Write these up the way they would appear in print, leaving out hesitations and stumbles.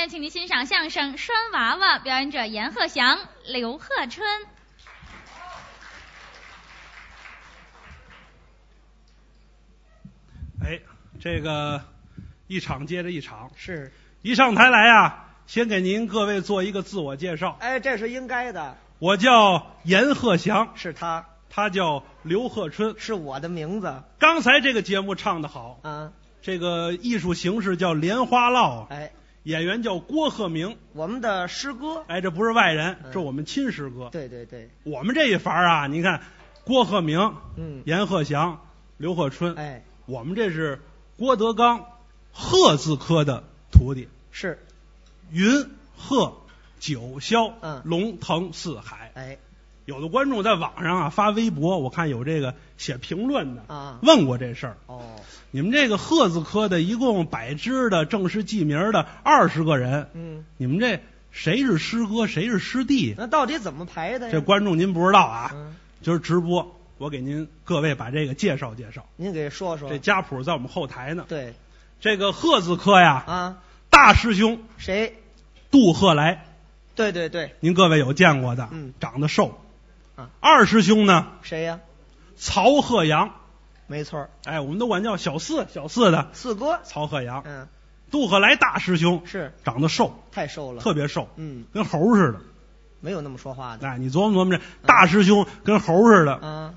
面请您欣赏相声《拴娃娃》，表演者阎鹤祥、刘鹤春。 哎，这个一场接着一场， 是一上台来啊，先给您各位做一个自我介绍。 哎，这是应该的。 我叫阎鹤祥， 是他， 他叫刘鹤春， 是我的名字。 刚才这个节目唱得好啊， 这个艺术形式叫莲花落， 哎， 演员叫郭鹤鸣， 我们的师哥。 哎，这不是外人，这是我们亲师哥。 对对对， 我们这一伐啊，你看郭鹤鸣，阎鹤祥、刘鹤春， 哎， 我们这是郭德纲鹤字科的徒弟， 是云鹤九霄，龙腾四海。 哎， 有的观众在网上啊发微博，我看有这个写评论的啊， 问过这事儿。 哦， 你们这个鹤字科的一共100支的正式记名的20个人，你们这谁是师哥，谁是师弟？ 那到底怎么排的呀？ 这观众您不知道啊，今儿直播我给您各位把这个介绍介绍。 您给说说。 这家谱在我们后台呢。 对， 这个鹤字科呀， 啊， 大师兄谁？ 杜鹤来。 对对对， 您各位有见过的，长得瘦。 啊， 二师兄呢？ 谁呀？ 曹鹤阳。 没错。 哎，我们都管叫小四的四哥曹鹤阳。杜鹤来大师兄是长得瘦， 太瘦了， 特别瘦，跟猴似的。 没有那么说话的。 哎，你琢磨琢磨，这大师兄跟猴似的。 啊，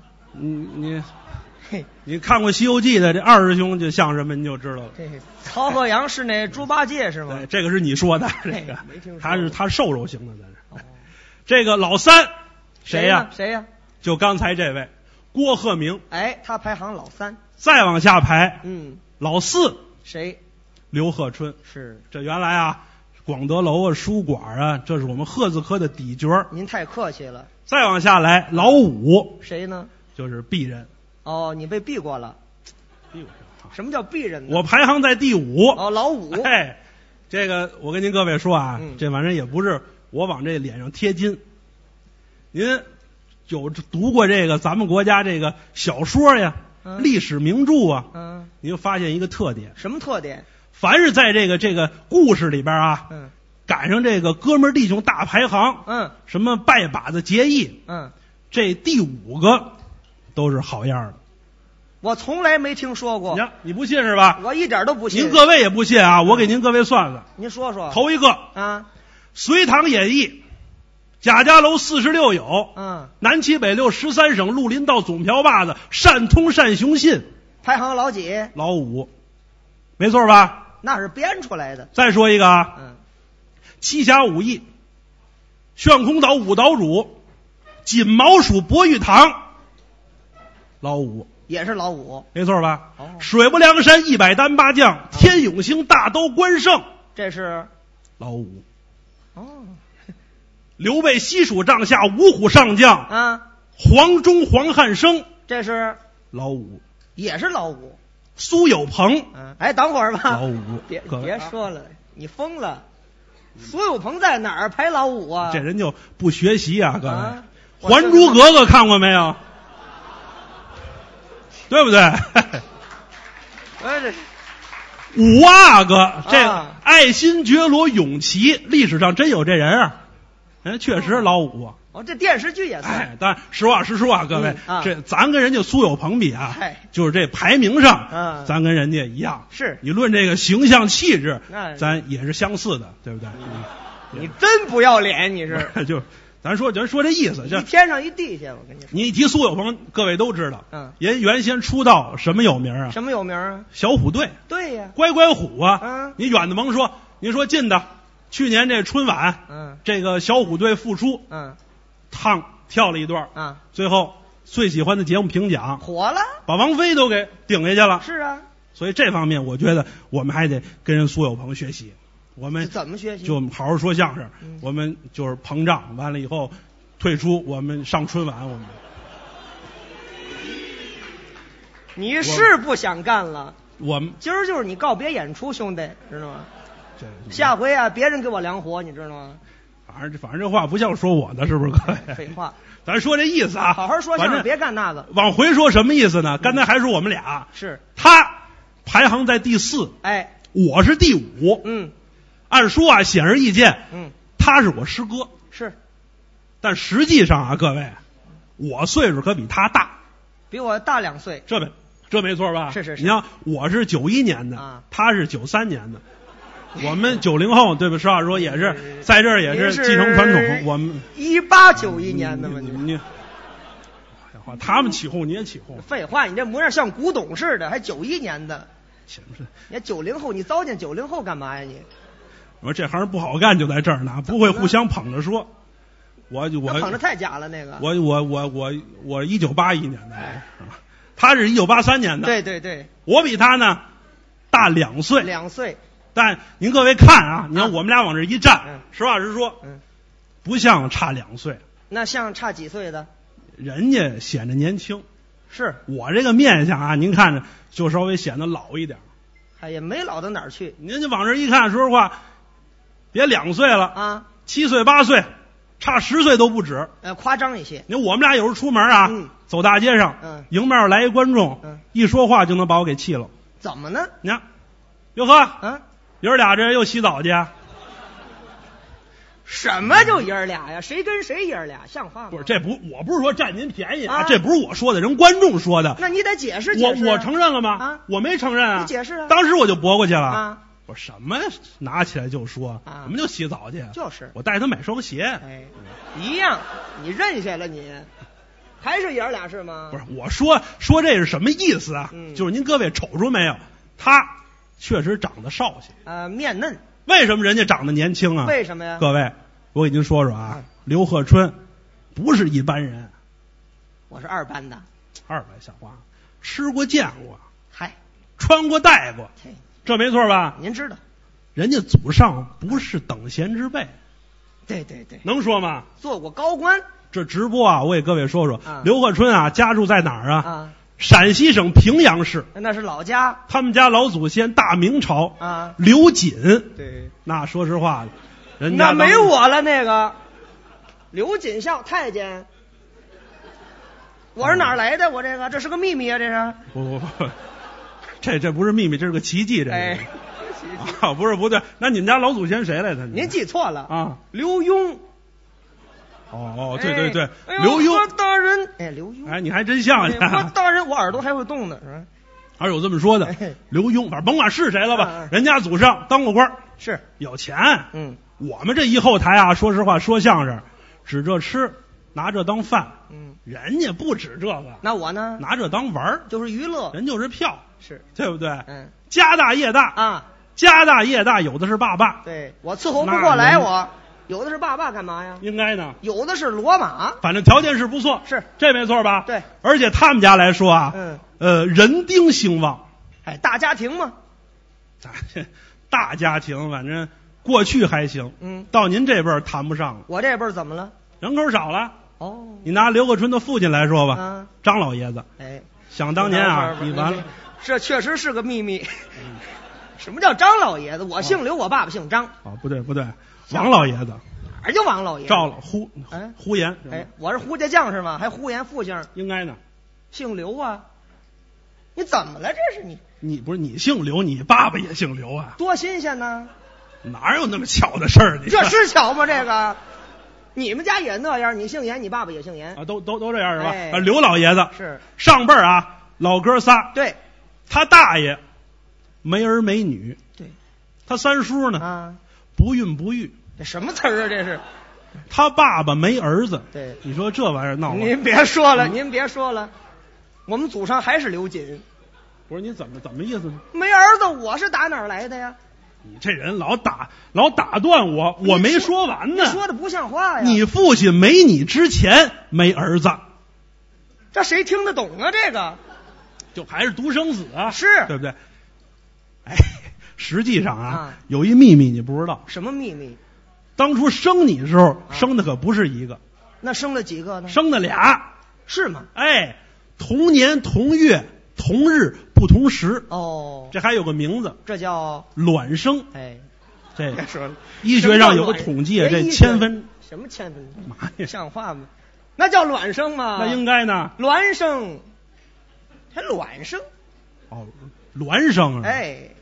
你看过《西游记》的这二师兄就像什么，你就知道了。 曹鹤阳是那猪八戒是吗？ 对，这个是你说的，这个没听说。 他瘦肉型的，在这。这个老三谁呀？ 谁呀？ 就刚才这位郭鹤鸣。 哎，他排行老三。 再往下排，老四谁？ 刘鹤春。 是， 这原来啊，广德楼啊、书馆啊，这是我们鹤字科的底角。 您太客气了。 再往下来，老五谁呢？ 就是鄙人。 哦，你被避过了。 避过什么叫鄙人呢？ 我排行在第5。 哦，老五。 哎，这个我跟您各位说啊，这玩意儿也不是我往这脸上贴金。您有读过这个咱们国家这个小说呀、历史名著啊，您就发现一个特点。 什么特点？ 凡是在这个故事里边啊，赶上这个哥们儿弟兄大排行，什么拜把子结义，这第5个都是好样的。 我从来没听说过。 你不信是吧？ 我一点都不信。 您各位也不信啊？我给您各位算算。 您说说。 头一个啊， 隋唐演义，贾家楼46友，南七北六13省绿林道总瓢把子，善通善雄信， 排行老几？ 老5，没错吧？ 那是编出来的。 再说一个啊，七侠五义，悬空岛五岛主，锦毛鼠博玉堂，老5。 也是老5， 没错吧？水泊梁山100单八将，天永兴大刀关胜， 这是老5。刘备西蜀帐下五虎上将，黄忠黄汉升， 这是老5， 也是老5。 苏有朋， 哎，等会儿吧， 老5。 别说了，你疯了。苏有朋在哪儿排老5啊？ 这人就不学习啊，各位。还珠格格看过没有？对不对？5阿哥，这爱新觉罗永琪，历史上真有这人啊，人确实老5。 这电视剧也算。 哎，当然实话实说啊，各位，这咱跟人家苏有朋比啊，就是这排名上，咱跟人家一样。 是你论这个形象气质，咱也是相似的，对不对？ 你真不要脸，你是就。咱说这意思， 一天上一地下，我跟你说。 你一提苏有朋，各位都知道，人原先出道什么有名啊？ 什么有名啊？ 小虎队。 对呀， 乖乖虎啊！你远的甭说，您说近的，去年这春晚，这个小虎队复出，跳了一段，最后最喜欢的节目评奖火了， 把王菲都给顶下去了。 是啊， 所以这方面我觉得我们还得跟人苏有朋学习。我们怎么学习？ 就好好说相声，我们就是膨胀，完了以后退出，我们上春晚。我们你是不想干了？ 我们今儿就是你告别演出，兄弟，知道吗？下回啊，别人给我量活，你知道吗？ 反正这话不像说我的，是不是各位？ 废话， 咱说这意思啊， 好好说相声，别干那个。 往回说什么意思呢？刚才还是我们俩， 是他排行在第4， 哎， 我是第5， 按说啊，显而易见，他是我师哥， 是， 但实际上啊，各位，我岁数可比他大， 比我大2岁， 这没错吧？ 是。 你看，我是91年的，他是93年的，我们90后，对吧？实话说也是在这儿也是继承传统。我们 1891年的嘛， 你他们起哄你也起哄。 废话，你这模样像古董似的，还91年的。你看90后，你糟践90后干嘛呀你？ 我说这行不好干就在这儿呢，不会互相捧着说。我捧着太假了那个。 我1981年的，他是1983年的。 对。 我比他呢大2岁。 2岁。 但您各位看啊，你看我们俩往这一站，实话实说，不像差2岁。 那像差几岁的？ 人家显得年轻， 是我这个面相啊，您看着就稍微显得老一点。 哎呀，没老到哪儿去。 您就往这一看，说实话，别2岁了啊 ，7岁8岁，差10岁都不止。 夸张一些。 你看我们俩有时候出门啊，走大街上，迎面来一观众，一说话就能把我给气了。 怎么呢？ 你看，哟呵，爷儿俩这又洗澡去。 什么就爷儿俩呀？谁跟谁爷儿俩？像话吗？ 不是，我不是说占您便宜啊，这不是我说的，人观众说的。 那你得解释解释。我承认了吗？我没承认啊。 你解释啊。 当时我就驳过去了。我什么拿起来就说，我们就洗澡去。 就是。 我带他买双鞋。 一样，你认下了你，还是爷儿俩是吗？ 不是，我说这是什么意思啊？就是您各位瞅出没有，他确实长得少些。 面嫩。 为什么人家长得年轻啊？ 为什么呀？ 各位，我给您说说啊，刘鹤春不是一般人。 我是2班的。 2班小花，吃过见过， 嗨， 穿过戴过，这没错吧？ 您知道， 人家祖上不是等闲之辈。 对， 能说吗？ 做过高官。 这直播啊，我给各位说说，刘鹤春啊，家住在哪儿啊？陕西省平阳市。 那是老家。 他们家老祖先大明朝刘瑾。 对， 那说实话，人家那没我了。那个刘瑾孝太监，我是哪儿来的？我这是个秘密啊！这是不，这不是秘密，这是个奇迹。这是不是不对？那你们家老祖先谁来的？ 您记错了啊， 刘墉。 对，刘墉大人，刘墉， 你还真像呀！ 大人，我耳朵还会动呢，是吧？ 还有这么说的，刘墉，反正甭管是谁了吧，人家祖上当过官， 是有钱。我们这一后台啊，说实话，说相声，指这吃，拿这当饭。人家不指这个， 那我呢？ 拿这当玩， 就是娱乐， 人就是票， 是对不对？家大业大啊，家大业大，有的是爸爸。 对，我伺候不过来，我有的是爸爸干嘛呀？ 应该呢， 有的是骡马， 反正条件是不错， 是这没错吧？ 对， 而且他们家来说啊，人丁兴旺， 大家庭嘛， 大家庭，反正过去还行，到您这辈儿谈不上了。 我这辈儿怎么了？ 人口少了。你拿刘鹤春的父亲来说吧，张老爷子，想当年啊，你完了， 这确实是个秘密。什么叫张老爷子？我姓刘，我爸爸姓张。 不对，王老爷子。 哪儿就王老爷子？ 赵了呼延。 我是呼家将是吗？还呼延复姓？ 应该呢。 姓刘啊？你怎么了？这是你？ 你不是你姓刘，你爸爸也姓刘啊？ 多新鲜呢！ 哪有那么巧的事儿？ 这是巧吗？这个，你们家也那样？你姓严，你爸爸也姓严啊？都这样是吧？刘老爷子是上辈儿啊，老哥仨。 对， 他大爷没儿没女。 对， 他三叔呢不孕不育。 这什么词儿啊？这是他爸爸没儿子。 对， 你说这玩意儿闹了。 您别说了，我们祖上还是刘瑾。 不是你怎么意思呢？ 没儿子，我是打哪儿来的呀？ 你这人老打断我没说完呢。 你说的不像话呀！ 你父亲没你之前没儿子， 这谁听得懂啊？这个就还是独生子啊， 是对不对？实际上有一秘密你不知道。 什么秘密？ 当初生你的时候生的可不是一个。 那生了几个呢？ 生的俩。 是吗？ 同年同月同日不同时。这还有个名字， 这叫卵生。这别说了， 医学上有个统计，这千分。 什么千分？ 妈呀， 像话吗？那叫卵生吗？ 那应该呢。 卵生，还卵生。 卵生。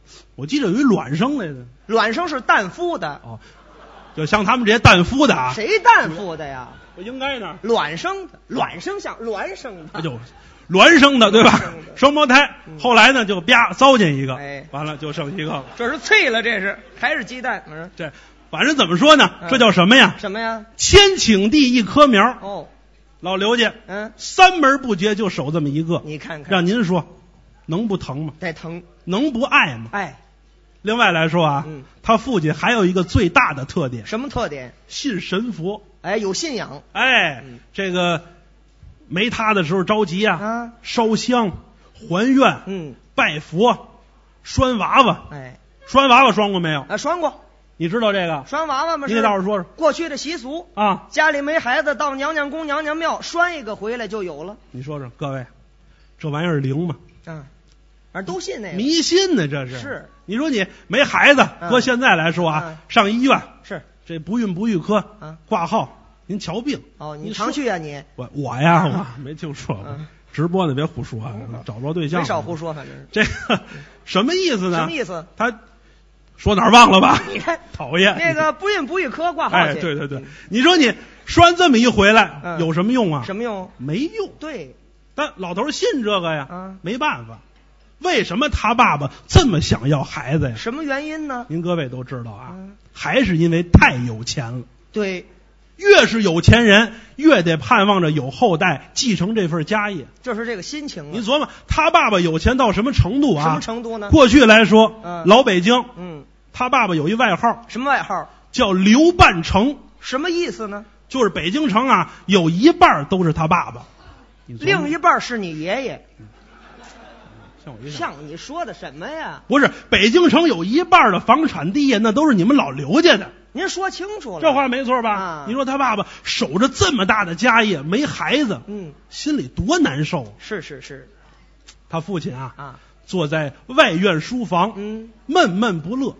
我记得有一卵生来的。 卵生是蛋孵的。 哦，就像他们这些蛋孵的啊。 谁蛋孵的呀？ 应该呢。 卵生的，卵生像卵生的。 那就孪生的对吧？双胞胎。后来呢就啪糟践一个，完了就剩一个了。 这是脆了，这是还是鸡蛋？ 这反正怎么说呢？这叫什么呀？ 什么呀？ 千顷地一棵苗。 哦， 老刘家三门不绝就守这么一个。 你看看， 让您说，能不疼吗？ 得疼。 能不爱吗？ 爱。 另外来说啊，他父亲还有一个最大的特点。 什么特点？ 信神佛。 哎，有信仰。 哎，这个没他的时候着急啊，烧香、还愿、拜佛、拴娃娃。 哎， 拴娃娃拴过没有？ 拴过。 你知道这个？ 拴娃娃吗？ 你给大伙说说。 过去的习俗啊， 家里没孩子，到娘娘宫、娘娘庙拴一个回来就有了。 你说说，各位，这玩意儿灵吗？ 反正都信那个。 迷信呢，这是。 是。 你说你没孩子，搁现在来说啊，上医院是这不孕不育科挂号，您瞧病。 哦，你常去啊你？ 我呀，我没听说过。直播呢，别胡说，找不着对象。 没少胡说，反正这个什么意思呢？ 什么意思？ 他说哪儿忘了吧？ 你看， 讨厌。 那个不孕不育科挂号去。 哎，对对对，你说你拴这么一回来，有什么用啊？ 什么用？ 没用。 对。 但老头信这个呀，没办法。为什么他爸爸这么想要孩子呀？ 什么原因呢？ 您各位都知道啊，还是因为太有钱了。 对。 越是有钱人，越得盼望着有后代继承这份家业， 这是这个心情。 你琢磨，他爸爸有钱到什么程度啊？ 什么程度呢？ 过去来说，老北京，他爸爸有一外号。 什么外号？ 叫刘半城。 什么意思呢？ 就是北京城啊，有一半都是他爸爸， 另一半是你爷爷。 像你说的什么呀？ 不是，北京城有一半的房产地业，那都是你们老刘家的。 您说清楚了， 这话没错吧？你说他爸爸守着这么大的家业，没孩子，心里多难受。 是。 他父亲啊，坐在外院书房，闷闷不乐。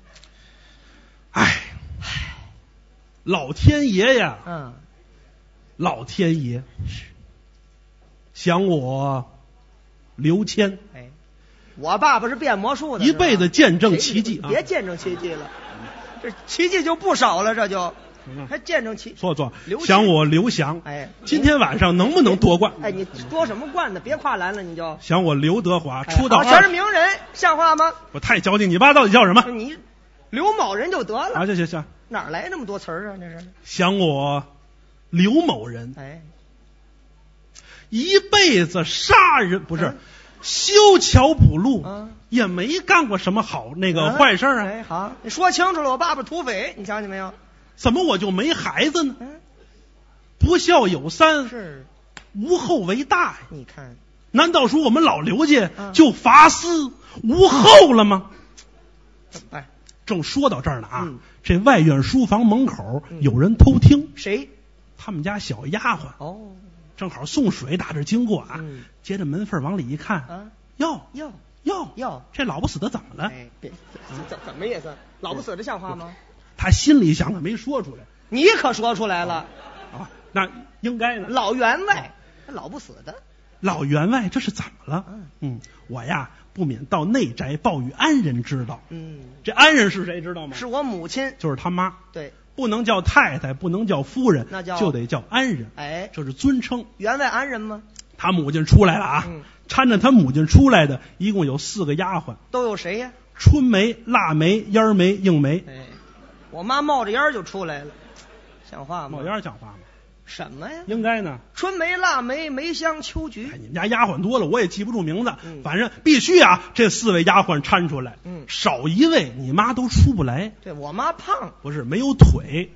老天爷呀，老天爷，想我刘谦， 我爸爸是变魔术的， 一辈子见证奇迹啊！ 别见证奇迹了，这奇迹就不少了，这就还见证奇。 错，想我刘翔，今天晚上能不能夺冠？ 你夺什么冠呢？别跨栏了，你就想我刘德华出道全是名人，像话吗？ 我太矫情，你爸到底叫什么？ 你刘某人就得了啊！行， 哪来那么多词儿啊？这是想我刘某人，一辈子杀人不是。修桥补路，也没干过什么好那个坏事啊。 好，你说清楚了，我爸爸土匪，你想起没有？ 怎么我就没孩子呢？不孝有三， 是无后为大呀。 你看， 难道说我们老刘家就伐丝无后了吗？正说到这儿呢啊，这外院书房门口有人偷听。 谁？ 他们家小丫鬟。 哦。 正好送水打这经过啊，接着门缝往里一看，哟，这老不死的怎么了？ 怎么意思？老不死的像话吗？ 他心里想的没说出来， 你可说出来了啊！那应该呢。 老员外，老不死的。 老员外，这是怎么了？我呀不免到内宅报与安人知道。这安人是谁知道吗？ 是我母亲， 就是他妈。 对。 不能叫太太，不能叫夫人， 那叫就得叫安人。这是尊称。 员外安人吗？ 他母亲出来了啊，搀着他母亲出来的一共有4个丫鬟。 都有谁呀？ 春梅、腊梅、烟梅、硬梅。 我妈冒着烟就出来了，像话吗？ 冒烟像话吗？ 什么呀？ 应该呢。 春梅、腊梅、梅香、秋菊。 你们家丫鬟多了，我也记不住名字。反正必须啊，这4位丫鬟搀出来。少一位，你妈都出不来。 对我妈胖， 不是没有腿。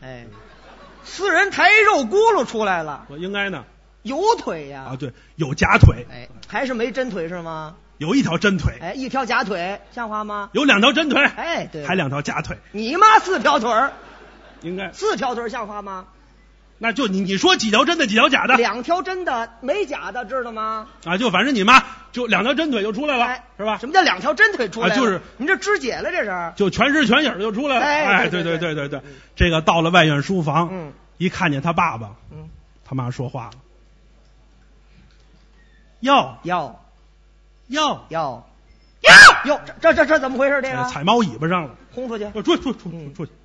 4人抬肉轱辘出来了。 我应该呢。 有腿呀。 对，有假腿。 还是没真腿是吗？ 有一条真腿。 一条假腿，像话吗？ 有2条真腿。 对， 还2条假腿。 你妈4条腿儿， 应该 4条腿像话吗？ 那就你说几条真的，几条假的 ？2条真的，没假的，知道吗？ 就反正你妈就2条真腿就出来了，是吧？ 什么叫2条真腿出来了？ 就是你这肢解了，这是就全尸全影就出来了。对，这个到了外院书房，一看见他爸爸，他妈说话了，要哟，这怎么回事？这个踩猫尾巴上了， 轰出去， 出去。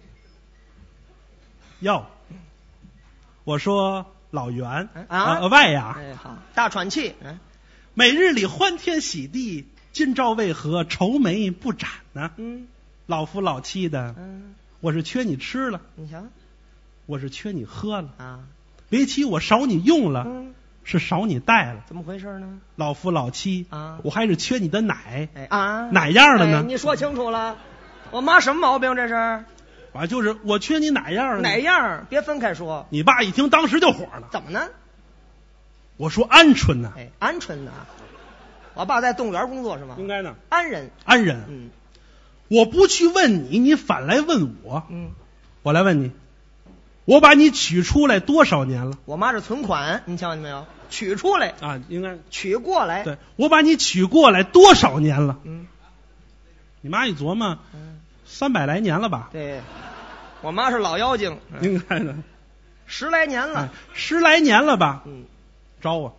哟，我说老袁外呀， 哎好，大喘气， 每日里欢天喜地，今朝为何愁眉不展呢？老夫老妻的，我是缺你吃了， 你瞧， 我是缺你喝了啊， 别提我少你用了，是少你带了， 怎么回事呢？ 老夫老妻啊， 我还是缺你的奶， 啊， 哪样的呢？ 你说清楚了，我妈什么毛病这是？ 就是我缺你哪样的？ 哪样？别分开说。 你爸一听当时就火了， 怎么呢？ 我说鹌鹑呢？ 鹌鹑呢？我爸在动物园工作是吗？ 应该呢。 安人， 我不去问你，你反来问我。我来问你，我把你取出来多少年了？ 我妈是存款，你瞧见没有？取出来啊，应该取过来。 对，我把你取过来多少年了？你妈一琢磨，300来年了吧？ 对，我妈是老妖精， 应该的 ，10来年了 ，10来年了吧？招啊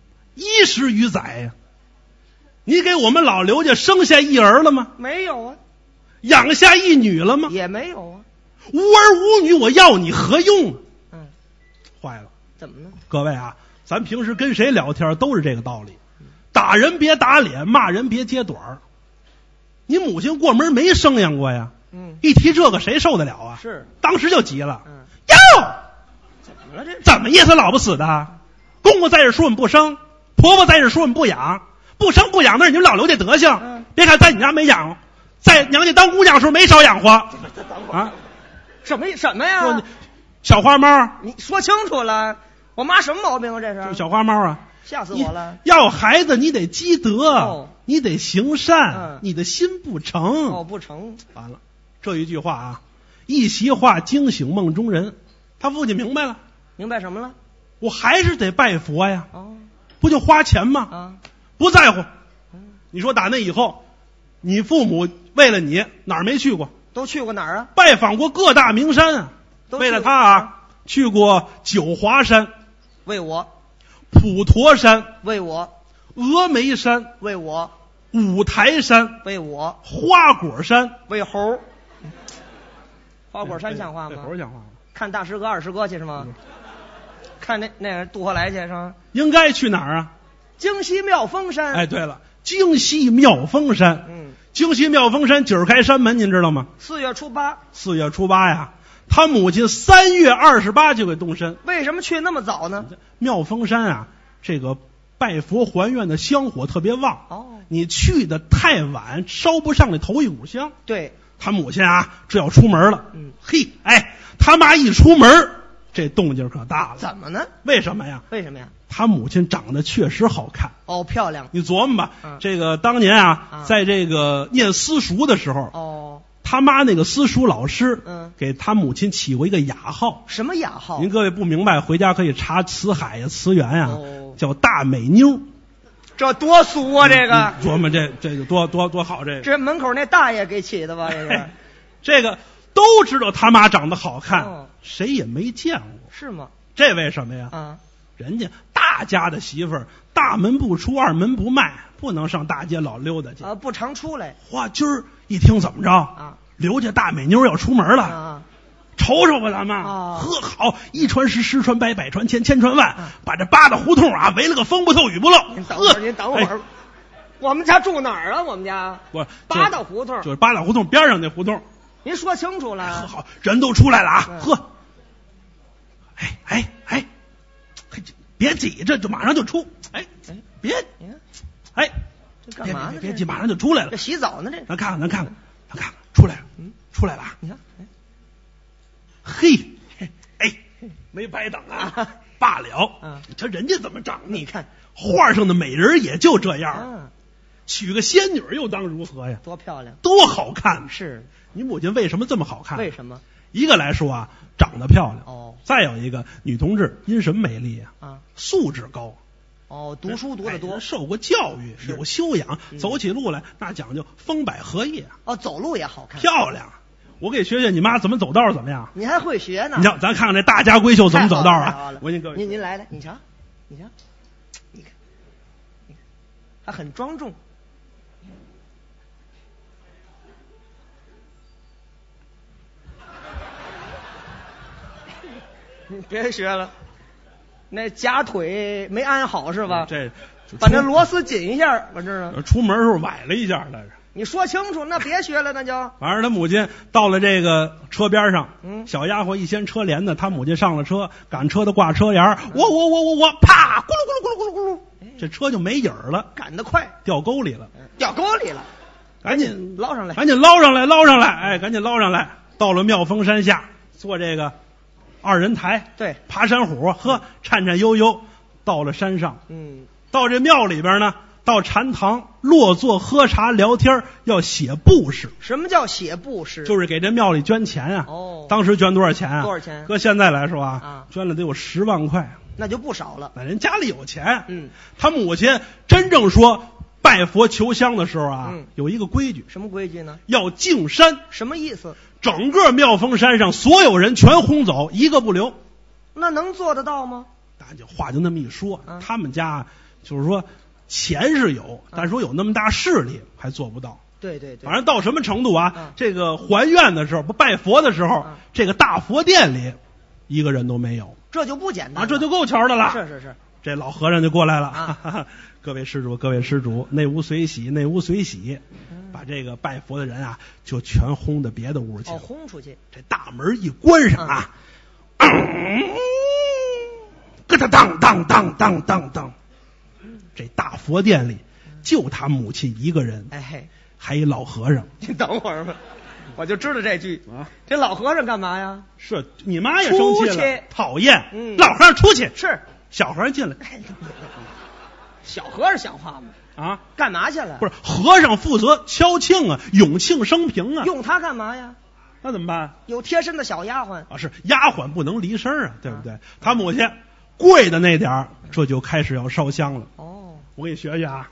，10余载呀！你给我们老刘家生下一儿了吗？ 没有啊。 养下一女了吗？ 也没有啊。 无儿无女，我要你何用？坏了， 怎么呢？ 各位啊，咱平时跟谁聊天都是这个道理，打人别打脸，骂人别揭短儿。你母亲过门没生养过呀？一提这个谁受得了啊？ 是， 当时就急了。 哟，怎么了这？ 怎么意思？老不死的，公公在这说我们不生，婆婆在这说我们不养，不生不养那是你们老刘这德行。别看在你家没养，在娘家当姑娘的时候没少养活啊。 什么呀？ 小花猫， 你说清楚了，我妈什么毛病啊？这是小花猫啊， 吓死我了！ 要孩子你得积德，你得行善，你的心不诚。 不成。 完了，这一句话啊，一席话惊醒梦中人。他父亲明白了， 明白什么了？ 我还是得拜佛呀。不就花钱吗？不在乎。你说打那以后，你父母为了你哪儿没去过？ 都去过哪儿啊？ 拜访过各大名山啊。为了他啊，去过九华山， 为我； 普陀山， 为我； 峨眉山， 为我； 五台山， 为我； 花果山， 为猴。花果山像话吗？ 猴像话吗？ 看大师哥二师哥去是吗？看那渡河来去是吗？ 应该去哪儿啊？ 京西妙峰山。 哎，对了，京西妙峰山。京西妙峰山今儿开山门，您知道吗 ？4月初8。 4月初8呀。他母亲3月28就给动身。 为什么去那么早呢？ 妙峰山啊，这个拜佛还愿的香火特别旺。你去的太晚，烧不上那头一股香。 对， 他母亲啊，这要出门了。他妈一出门，这动静可大了。 怎么呢？ 为什么呀？他母亲长得确实好看。 漂亮。 你琢磨吧，这个当年啊，在这个念私塾的时候，他妈那个私塾老师，给他母亲起过一个雅号。 什么雅号？ 您各位不明白，回家可以查词海呀、词源呀，叫大美妞。 这多俗啊！这个琢磨这个多好， 这门口那大爷给起的吧？这是这个都知道他妈长得好看，谁也没见过， 是吗？ 这为什么呀？人家大家的媳妇儿，大门不出二门不迈，不能上大街老溜达去不常出来。 哇，今儿一听怎么着刘家大美妞要出门了瞅瞅吧咱们呵好，一传十，十传百，百传千，千传万，把这八大胡同啊围了个风不透雨不漏。 您等会儿，我们家住哪儿啊？我们家八大胡同， 就是八大胡同边上那胡同。 您说清楚了。 呵好，人都出来了啊！呵，别挤着，就马上就出。别， 这干嘛呢？ 别挤，马上就出来了。 这洗澡呢？这咱看看，出来了，出来了啊！ 你看， 没白等啊！罢了，你瞧人家怎么长的？ 你看画上的美人也就这样，娶个仙女又当如何呀？ 多漂亮， 多好看！ 是你母亲为什么这么好看？ 为什么？ 一个来说啊，长得漂亮再有一个女同志因什么美丽啊？素质高读书读得多， 受过教育，有修养，走起路来那讲究风摆荷叶走路也好看， 漂亮。我给学学你妈怎么走道怎么样？ 你还会学呢？ 你瞧，咱看看这大家闺秀怎么走道啊！我给各位， 您来，你瞧，你看，还很庄重。 你别学了，那假腿没安好是吧？ 这把那螺丝紧一下，我知道。 出门时候崴了一下，那是。 你说清楚，那别学了，那就。 反正他母亲到了这个车边上， 小丫鬟一掀车帘子，他母亲上了车，赶车的挂车沿，我，啪，咕噜咕噜咕噜咕噜咕噜，这车就没影儿了， 赶得快， 掉沟里了， 赶紧捞上来， 赶紧捞上来，哎，赶紧捞上来。到了妙峰山下，坐这个2人台， 对， 爬山虎，颤颤悠悠到了山上，到这庙里边呢。到禅堂落座喝茶聊天，要写布施。 什么叫写布施？ 就是给这庙里捐钱啊。当时捐多少钱啊？ 多少钱？ 搁现在来说啊，捐了得有10万块， 那就不少了。 那人家里有钱。他母亲真正说拜佛求香的时候啊，有一个规矩。 什么规矩呢？ 要净山。 什么意思？ 整个妙峰山上所有人全轰走，一个不留。 那能做得到吗？ 大家话就那么一说，他们家就是说。钱是有，但是说有那么大势力还做不到。 对， 反正到什么程度啊？这个还愿的时候，不拜佛的时候，这个大佛殿里一个人都没有， 这就不简单这就够瞧的了。 是。 这老和尚就过来了，各位施主，内屋随喜，把这个拜佛的人啊，就全轰到别的屋去了。 轰出去。 这大门一关上啊，咯哒当。这大佛殿里就他母亲一个人，还一老和尚。 你等会儿吧，我就知道这句啊。这老和尚干嘛呀？ 是你妈也生气了，讨厌。老和尚出去。 是小和尚进来。 小和尚像话吗？ 啊， 干嘛去了？ 不是和尚负责敲磬啊，永庆生平啊。 用他干嘛呀？ 那怎么办？ 有贴身的小丫鬟啊，是丫鬟不能离身啊，对不对？他母亲跪的那点儿，这就开始要烧香了。我给你学学啊。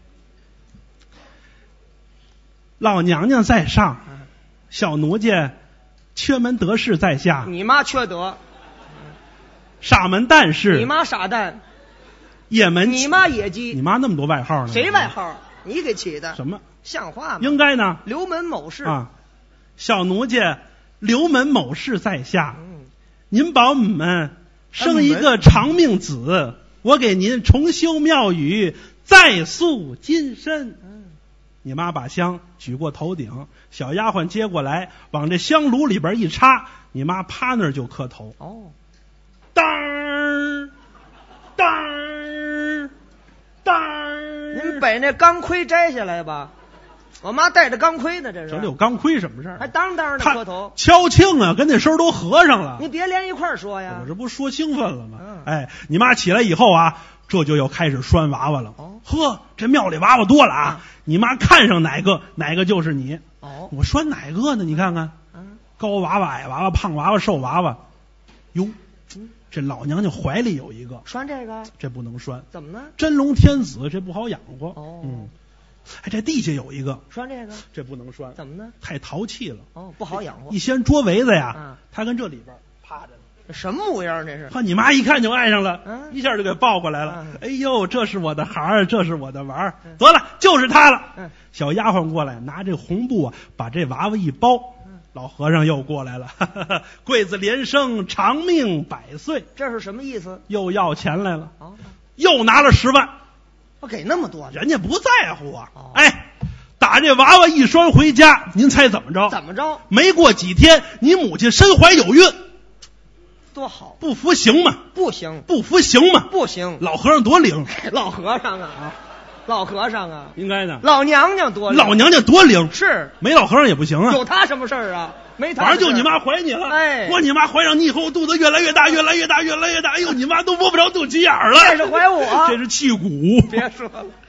老娘娘在上，小奴家缺门得势在下。 你妈缺德。 傻门蛋是。 你妈傻蛋。 野门。 你妈野鸡。 你妈那么多外号呢？ 谁外号？你给起的。 什么？ 像话吗？ 应该呢。 刘门某氏啊，小奴家刘门某氏在下。您保我们生一个长命子。我给您重修庙宇，再塑金身。你妈把香举过头顶，小丫鬟接过来，往这香炉里边一插，你妈趴那儿就磕头。当儿当儿当儿。 您把那钢盔摘下来吧，我妈带着钢盔呢，这是。 这里有钢盔什么事儿？ 还当的磕头， 敲磬啊，跟那声都合上了。 你别连一块儿说呀。 我这不说兴奋了吗？你妈起来以后啊，这就要开始拴娃娃了。这庙里娃娃多了啊！你妈看上哪个就是你。我拴哪个呢？你看看，高娃娃、矮娃娃、胖娃娃、瘦娃娃。哟，这老娘娘怀里有一个， 拴这个？ 这不能拴。 怎么呢？ 真龙天子，这不好养活。这地下有一个， 拴这个， 这不能拴。 怎么呢？ 太淘气了。 不好养活。 一掀桌围子呀，他跟这里边趴着。 什么模样这是？ 你妈一看就爱上了，一下就给抱过来了。哎呦，这是我的孩儿，这是我的娃儿。得了，就是他了。小丫鬟过来，拿这红布啊，把这娃娃一包。老和尚又过来了，贵子连生，长命100岁。 这是什么意思？ 又要钱来了。又拿了10万。 我给那么多， 人家不在乎啊。打这娃娃一拴回家，您猜怎么着？ 怎么着？ 没过几天，你母亲身怀有孕。 多好！ 不服行吗？ 不行。 不服行吗？ 不行。 老和尚多灵。 老和尚啊，老和尚啊， 应该的。 老娘娘多灵。 老娘娘多灵。 是。 没老和尚也不行啊。 有他什么事儿啊？没他。 反正就你妈怀你了。我你妈怀上你以后，肚子越来越大，越来越大，越来越大。哎呦，你妈都摸不着肚脐眼了。 这是怀我。 这是气骨。 别说了。